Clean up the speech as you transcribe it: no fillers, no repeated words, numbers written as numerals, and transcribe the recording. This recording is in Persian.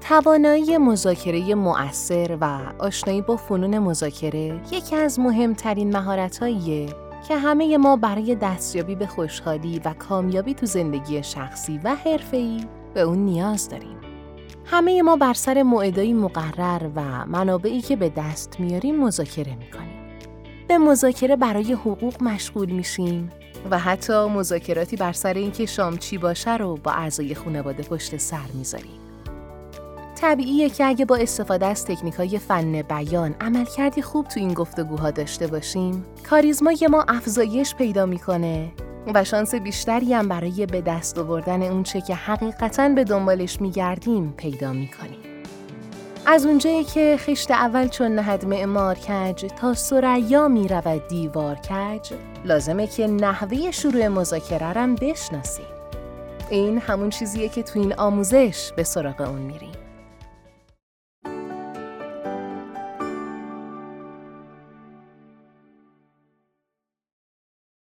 توانایی مذاکره مؤثر و آشنایی با فنون مذاکره یکی از مهمترین مهارت‌هاییه که همه ما برای دستیابی به خوشحالی و کامیابی تو زندگی شخصی و حرفه‌ای به اون نیاز داریم. همه ما بر سر موعدهای مقرر و منابعی که به دست میاریم مذاکره میکنیم. به مذاکره برای حقوق مشغول میشیم و حتی مذاکراتی بر سر اینکه شام چی باشه رو با اعضای خانواده پشت سر میذاریم. طبیعیه که اگه با استفاده از تکنیک‌های فن بیان عملکردی خوب تو این گفتگوها داشته باشیم، کاریزمای ما افزایش پیدا میکنه و شانس بیشتری هم برای به دست آوردن اون چه که حقیقتاً به دنبالش میگردیم پیدا میکنیم. از اونجایی که خشت اول چون نهد معمار کج تا ثریا میرود دیوار کج، لازمه که نحوه شروع مذاکره هم بشناسیم. این همون چیزیه که تو این آموزش به سراغ اون میریم.